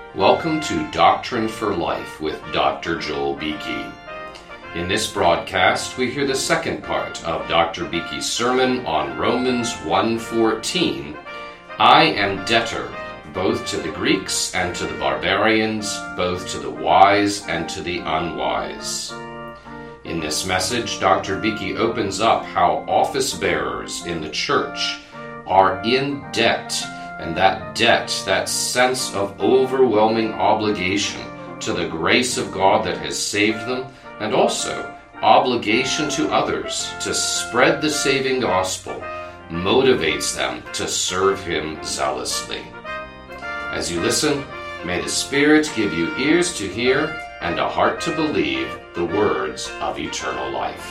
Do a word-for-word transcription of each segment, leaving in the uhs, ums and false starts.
Welcome to Doctrine for Life with Doctor Joel Beeke. In this broadcast, we hear the second part of Doctor Beeke's sermon on Romans one fourteen, I am debtor, both to the Greeks and to the barbarians, both to the wise and to the unwise. In this message, Doctor Beeke opens up how office bearers in the church are in debt, and that debt, that sense of overwhelming obligation to the grace of God that has saved them, and also obligation to others to spread the saving gospel, motivates them to serve Him zealously. As you listen, may the Spirit give you ears to hear and a heart to believe the words of eternal life.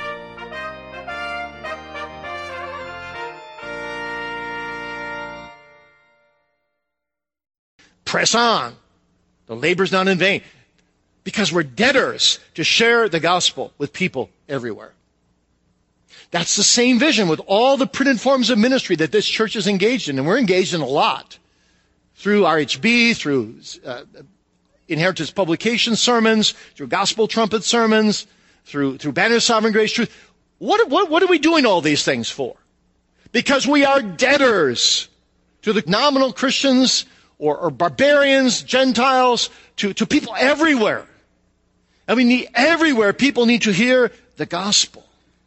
Press on. The labor's not in vain. Because we're debtors to share the gospel with people everywhere. That's the same vision with all the printed forms of ministry that this church is engaged in. And we're engaged in a lot. Through R H B, through uh, Inheritance Publication sermons, through Gospel Trumpet sermons, through, through Banner of Sovereign Grace Truth. What, what, what are we doing all these things for? Because we are debtors to the nominal Christians or, or barbarians, Gentiles, to, to people everywhere. I mean, everywhere people need to hear the gospel.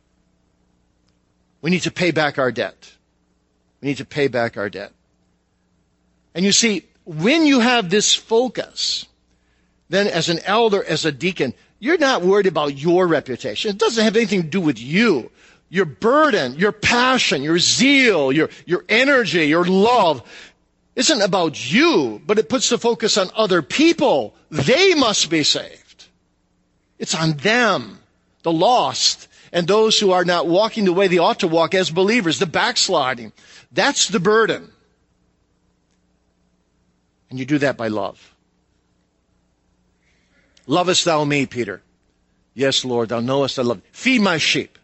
We need to pay back our debt. We need to pay back our debt. And you see, when you have this focus, then as an elder, as a deacon, you're not worried about your reputation. It doesn't have anything to do with you. Your burden, your passion, your zeal, your, your energy, your love isn't about you, but it puts the focus on other people. They must be saved. It's on them, the lost, and those who are not walking the way they ought to walk as believers, the backsliding. That's the burden. And you do that by love. Lovest thou me, Peter? Yes, Lord, thou knowest I love thee. Feed my sheep.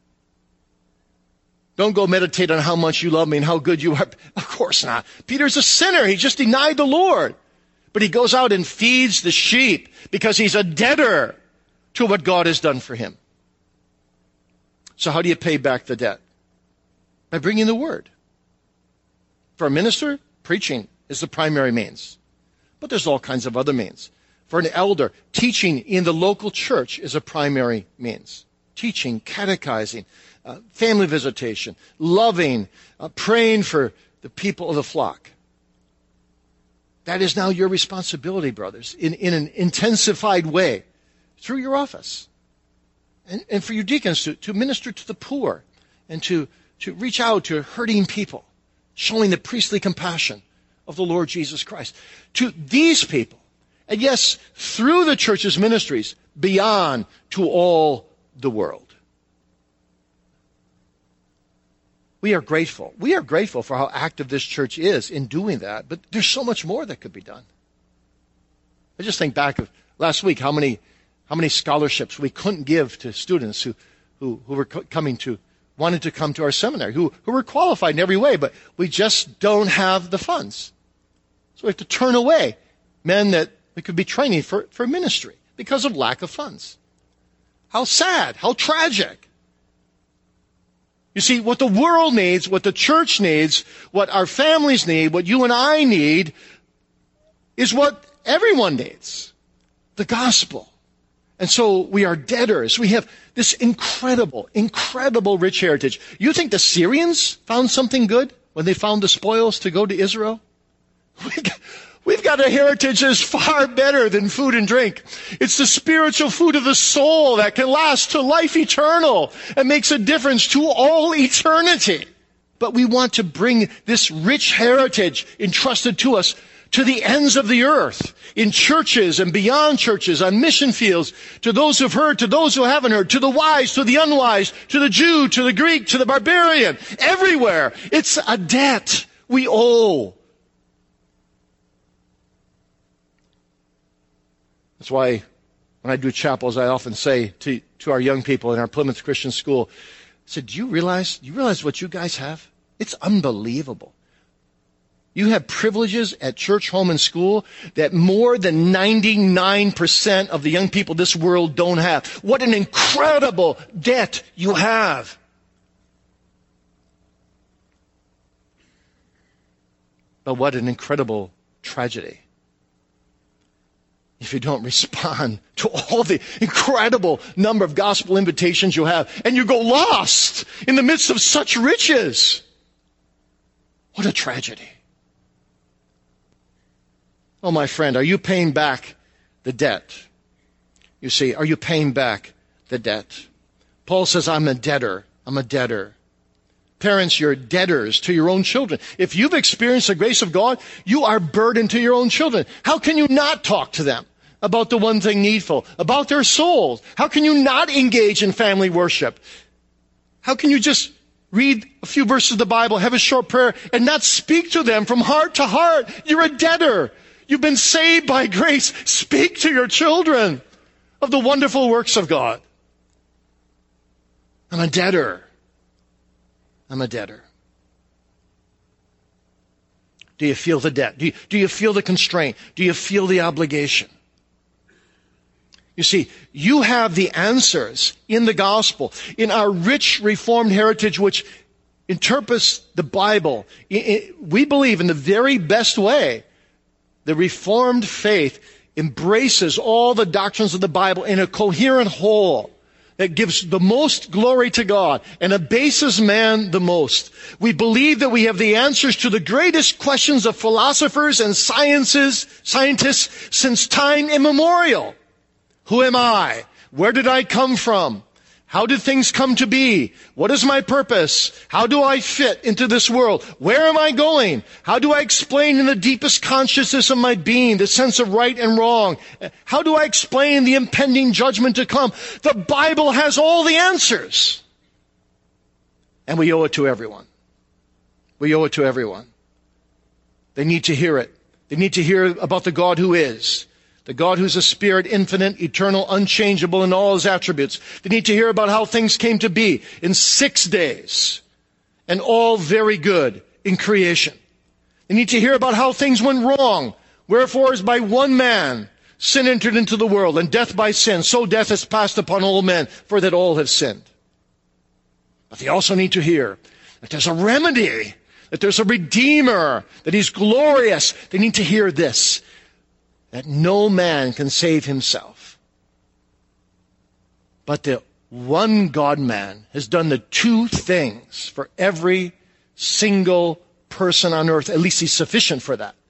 Don't go meditate on how much you love me and how good you are. Of course not. Peter's a sinner. He just denied the Lord. But he goes out and feeds the sheep because he's a debtor to what God has done for him. So how do you pay back the debt? By bringing the word. For a minister, preaching is the primary means. But there's all kinds of other means. For an elder, teaching in the local church is a primary means. Teaching, catechizing, uh, family visitation, loving, uh, praying for the people of the flock. That is now your responsibility, brothers, in, in an intensified way through your office. And, and for your deacons to, to minister to the poor and to, to reach out to hurting people, showing the priestly compassion of the Lord Jesus Christ. To these people, and yes, through the church's ministries, beyond to all the world. We are grateful. We are grateful for how active this church is in doing that, but there's so much more that could be done. I just think back of last week, how many how many scholarships we couldn't give to students who, who, who were coming to, wanted to come to our seminary, who, who were qualified in every way, but we just don't have the funds. So we have to turn away men that we could be training for, for ministry because of lack of funds. How sad, how tragic. You see, what the world needs, what the church needs, what our families need, what you and I need, is what everyone needs. The gospel. And so we are debtors. We have this incredible, incredible rich heritage. You think the Syrians found something good when they found the spoils to go to Israel? We've got, we've got a heritage that's far better than food and drink. It's the spiritual food of the soul that can last to life eternal and makes a difference to all eternity. But we want to bring this rich heritage entrusted to us to the ends of the earth, in churches and beyond churches, on mission fields, to those who've heard, to those who haven't heard, to the wise, to the unwise, to the Jew, to the Greek, to the barbarian, everywhere. It's a debt we owe. That's why when I do chapels, I often say to, to our young people in our Plymouth Christian School, I said, do you realize, do you realize what you guys have? It's unbelievable. You have privileges at church, home, and school that more than ninety-nine percent of the young people of this world don't have. What an incredible debt you have. But what an incredible tragedy if you don't respond to all the incredible number of gospel invitations you have, and you go lost in the midst of such riches. What a tragedy. Oh, my friend, are you paying back the debt? You see, are you paying back the debt? Paul says, I'm a debtor. I'm a debtor. Parents, you're debtors to your own children. If you've experienced the grace of God, you are burdened to your own children. How can you not talk to them about the one thing needful, about their souls? How can you not engage in family worship? How can you just read a few verses of the Bible, have a short prayer, and not speak to them from heart to heart? You're a debtor. You've been saved by grace. Speak to your children of the wonderful works of God. I'm a debtor. I'm a debtor. Do you feel the debt? Do you, do you feel the constraint? Do you feel the obligation? You see, you have the answers in the gospel, in our rich Reformed heritage, which interprets the Bible. We believe in the very best way. The Reformed faith embraces all the doctrines of the Bible in a coherent whole that gives the most glory to God and abases man the most. We believe that we have the answers to the greatest questions of philosophers and sciences, scientists since time immemorial. Who am I? Where did I come from? How did things come to be? What is my purpose? How do I fit into this world? Where am I going? How do I explain in the deepest consciousness of my being the sense of right and wrong? How do I explain the impending judgment to come? The Bible has all the answers. And we owe it to everyone. We owe it to everyone. They need to hear it. They need to hear about the God who is. The God who's a spirit, infinite, eternal, unchangeable in all his attributes. They need to hear about how things came to be in six days and all very good in creation. They need to hear about how things went wrong. Wherefore, as by one man sin entered into the world, and death by sin, so death has passed upon all men, for that all have sinned. But they also need to hear that there's a remedy, that there's a Redeemer, that he's glorious. They need to hear this, that no man can save himself. But the one God-man has done the two things for every single person on earth. At least he's sufficient for that.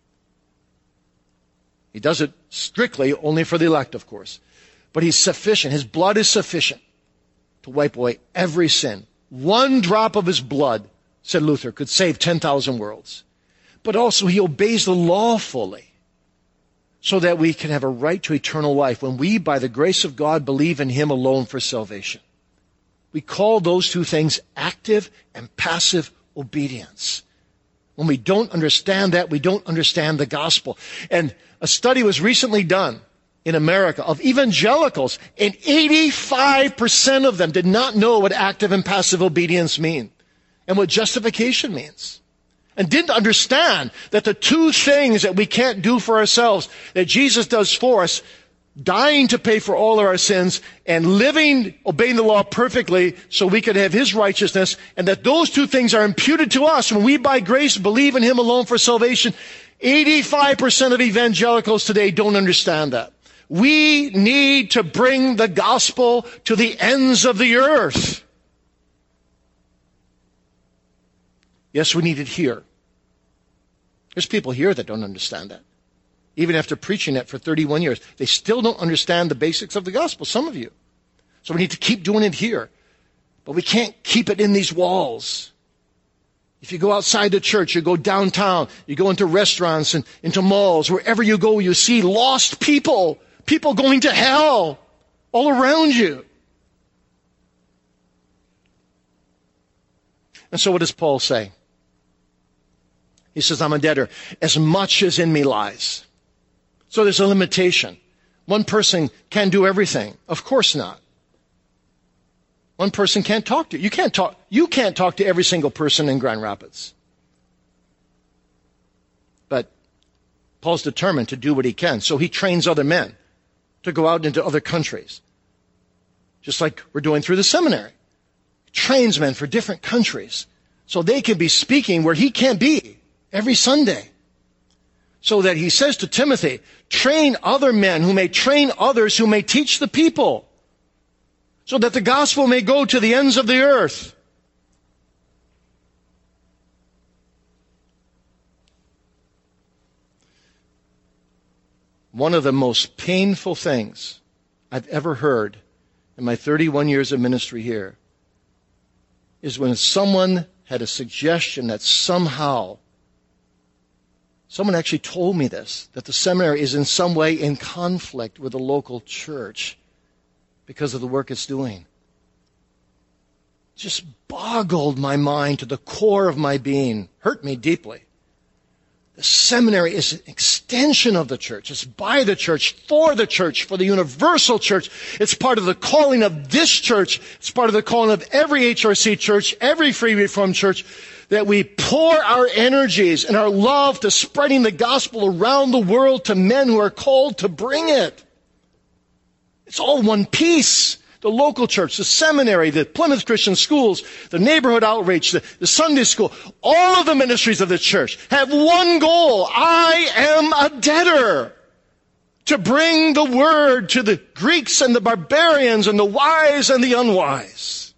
He does it strictly only for the elect, of course. But he's sufficient. His blood is sufficient to wipe away every sin. One drop of his blood, said Luther, could save ten thousand worlds. But also he obeys the law fully, so that we can have a right to eternal life when we, by the grace of God, believe in him alone for salvation. We call those two things active and passive obedience. When we don't understand that, we don't understand the gospel. And a study was recently done in America of evangelicals, and eighty-five percent of them did not know what active and passive obedience mean and what justification means. And didn't understand that the two things that we can't do for ourselves, that Jesus does for us, dying to pay for all of our sins and living, obeying the law perfectly so we could have his righteousness, and that those two things are imputed to us when we by grace believe in him alone for salvation. eighty-five percent of evangelicals today don't understand that. We need to bring the gospel to the ends of the earth. Yes, we need it here. There's people here that don't understand that. Even after preaching it for thirty-one years, they still don't understand the basics of the gospel, some of you. So we need to keep doing it here. But we can't keep it in these walls. If you go outside the church, you go downtown, you go into restaurants and into malls, wherever you go, you see lost people, people going to hell all around you. And so what does Paul say? He says, I'm a debtor, as much as in me lies. So there's a limitation. One person can't do everything. Of course not. One person can't talk to you. You can't talk, you can't talk to every single person in Grand Rapids. Paul's determined to do what he can. So he trains other men to go out into other countries. Just like we're doing through the seminary. He trains men for different countries so they can be speaking where he can't be every Sunday. So that he says to Timothy, train other men who may train others who may teach the people, so that the gospel may go to the ends of the earth. One of the most painful things I've ever heard in my thirty-one years of ministry here is when someone had a suggestion that somehow, someone actually told me this, that the seminary is in some way in conflict with the local church because of the work it's doing. It just boggled my mind to the core of my being, hurt me deeply. The seminary is an extension of the church. It's by the church, for the church, for the universal church. It's part of the calling of this church. It's part of the calling of every H R C church, every Free Reformed church, that we pour our energies and our love to spreading the gospel around the world to men who are called to bring it. It's all one piece. The local church, the seminary, the Plymouth Christian schools, the neighborhood outreach, the, the Sunday school, all of the ministries of the church have one goal. I am a debtor to bring the word to the Greeks and the barbarians and the wise and the unwise.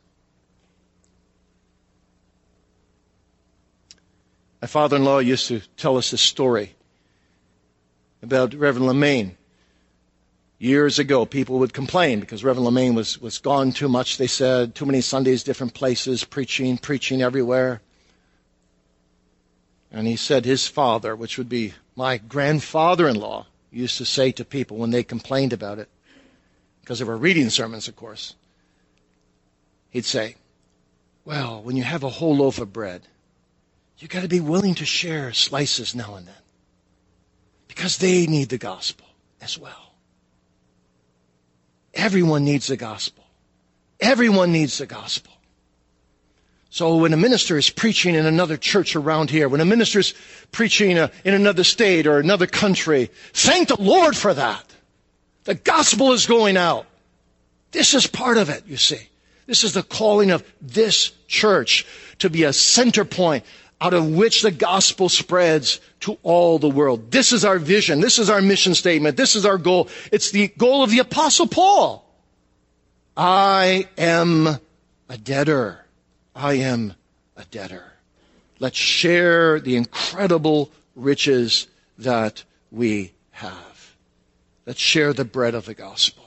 My father-in-law used to tell us this story about Reverend Lemaine. Years ago, people would complain because Reverend Lemaine was, was gone too much, they said, too many Sundays, different places, preaching, preaching everywhere. And he said his father, which would be my grandfather-in-law, used to say to people when they complained about it, because they were reading sermons, of course, he'd say, well, when you have a whole loaf of bread, you've got to be willing to share slices now and then, because they need the gospel as well. Everyone needs the gospel. Everyone needs the gospel. So when a minister is preaching in another church around here, when a minister is preaching uh, in another state or another country, thank the Lord for that. The gospel is going out. This is part of it, you see. This is the calling of this church to be a center point out of which the gospel spreads to all the world. This is our vision. This is our mission statement. This is our goal. It's the goal of the Apostle Paul. I am a debtor. I am a debtor. Let's share the incredible riches that we have. Let's share the bread of the gospel.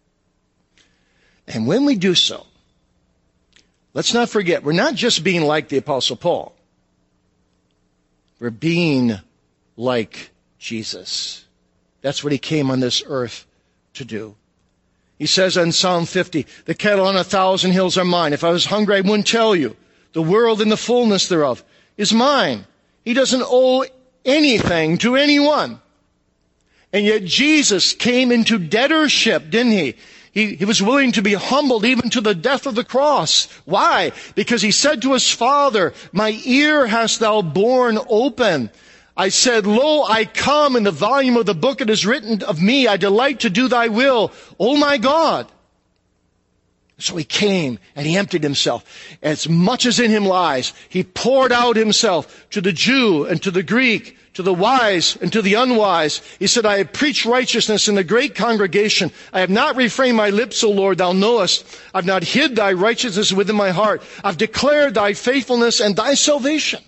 And when we do so, let's not forget, we're not just being like the Apostle Paul. We're being like Jesus. That's what he came on this earth to do. He says in Psalm fifty, the cattle on a thousand hills are mine. If I was hungry, I wouldn't tell you. The world and the fullness thereof is mine. He doesn't owe anything to anyone. And yet Jesus came into debtorship, didn't he? He, he was willing to be humbled even to the death of the cross. Why? Because he said to his Father, my ear hast thou borne open. I said, lo, I come. In the volume of the book it is written of me, I delight to do thy will, O my God. So he came and he emptied himself. As much as in him lies, he poured out himself to the Jew and to the Greek, to the wise and to the unwise. He said, I have preached righteousness in the great congregation. I have not refrained my lips, O Lord, thou knowest. I've not hid thy righteousness within my heart. I've declared thy faithfulness and thy salvation.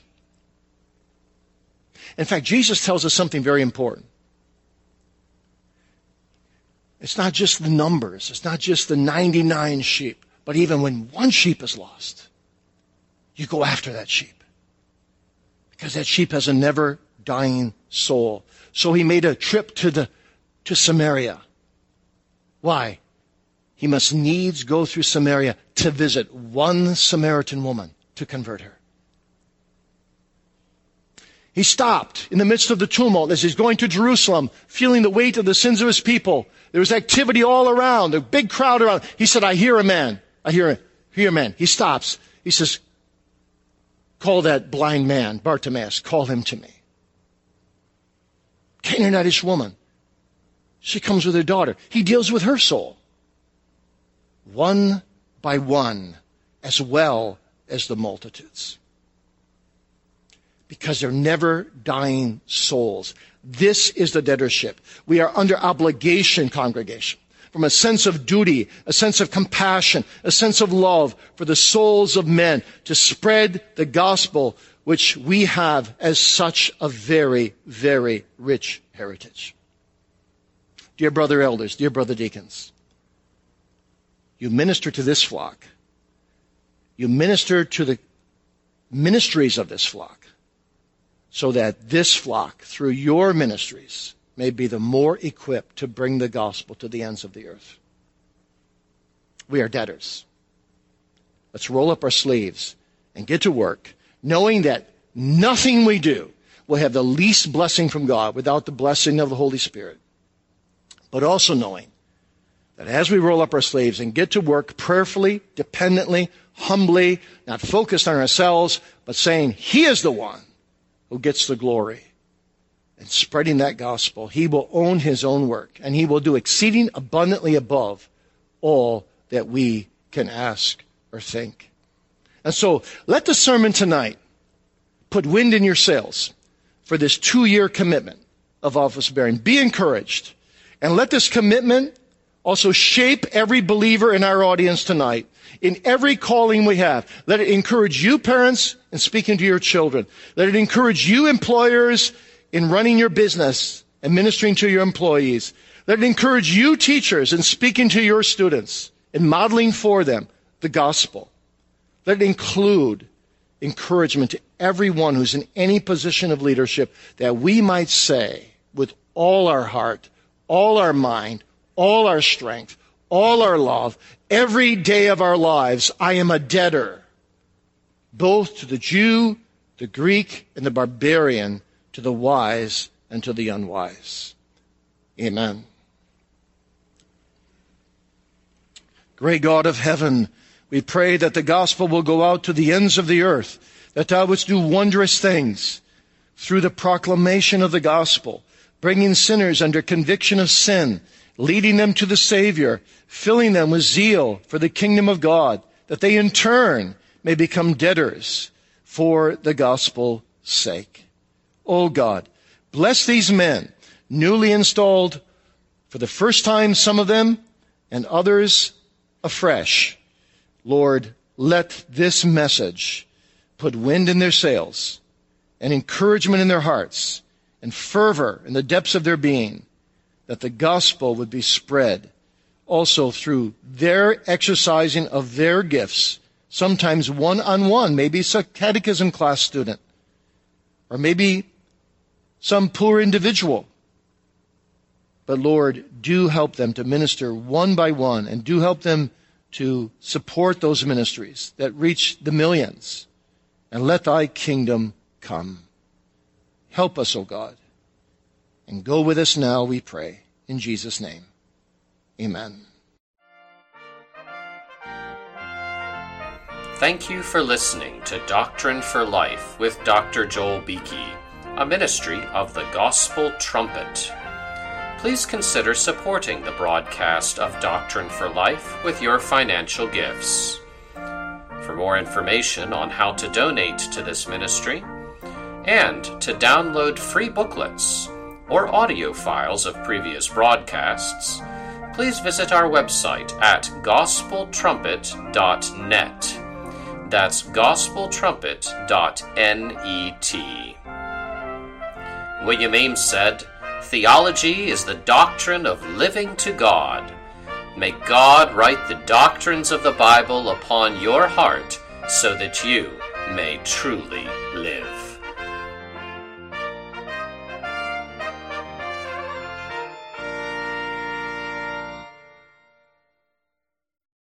In fact, Jesus tells us something very important. It's not just the numbers. It's not just the ninety-nine sheep. But even when one sheep is lost, you go after that sheep. Because that sheep has a never dying soul. So he made a trip to the to Samaria. Why? He must needs go through Samaria to visit one Samaritan woman to convert her. He stopped in the midst of the tumult as he's going to Jerusalem, feeling the weight of the sins of his people. There was activity all around, a big crowd around. He said, I hear a man. I hear a, hear a man. He stops. He says, call that blind man, Bartimaeus, call him to me. Came Canaanitish woman. She comes with her daughter. He deals with her soul. One by one, as well as the multitudes. Because they're never dying souls. This is the debtorship. We are under obligation, congregation, from a sense of duty, a sense of compassion, a sense of love for the souls of men, to spread the gospel which we have as such a very, very rich heritage. Dear brother elders, dear brother deacons, you minister to this flock. You minister to the ministries of this flock, so that this flock, through your ministries, may be the more equipped to bring the gospel to the ends of the earth. We are debtors. Let's roll up our sleeves and get to work, knowing that nothing we do will have the least blessing from God without the blessing of the Holy Spirit. But also knowing that as we roll up our sleeves and get to work prayerfully, dependently, humbly, not focused on ourselves, but saying He is the one who gets the glory, and spreading that gospel, He will own His own work, and He will do exceeding abundantly above all that we can ask or think. And so let the sermon tonight put wind in your sails for this two-year commitment of office bearing. Be encouraged. And let this commitment also shape every believer in our audience tonight, in every calling we have. Let it encourage you, parents, in speaking to your children. Let it encourage you, employers, in running your business and ministering to your employees. Let it encourage you, teachers, in speaking to your students and modeling for them the gospel. Let it include encouragement to everyone who's in any position of leadership, that we might say with all our heart, all our mind, all our strength, all our love, every day of our lives, I am a debtor, both to the Jew, the Greek, and the barbarian, to the wise and to the unwise. Amen. Great God of heaven, we pray that the gospel will go out to the ends of the earth, that Thou wouldst do wondrous things through the proclamation of the gospel, bringing sinners under conviction of sin, leading them to the Savior, filling them with zeal for the kingdom of God, that they in turn may become debtors for the gospel's sake. Oh God, bless these men, newly installed for the first time, some of them, and others afresh. Lord, let this message put wind in their sails and encouragement in their hearts and fervor in the depths of their being, that the gospel would be spread also through their exercising of their gifts, sometimes one-on-one, maybe it's a catechism class student, or maybe some poor individual. But Lord, do help them to minister one by one, and do help them to support those ministries that reach the millions, and let Thy kingdom come. Help us, O God, and go with us now, we pray, in Jesus' name. Amen. Thank you for listening to Doctrine for Life with Doctor Joel Beeke, a ministry of the Gospel Trumpet. Please consider supporting the broadcast of Doctrine for Life with your financial gifts. For more information on how to donate to this ministry, and to download free booklets or audio files of previous broadcasts, please visit our website at gospel trumpet dot net. That's gospel trumpet dot net. William Ames said, "Theology is the doctrine of living to God." May God write the doctrines of the Bible upon your heart so that you may truly live.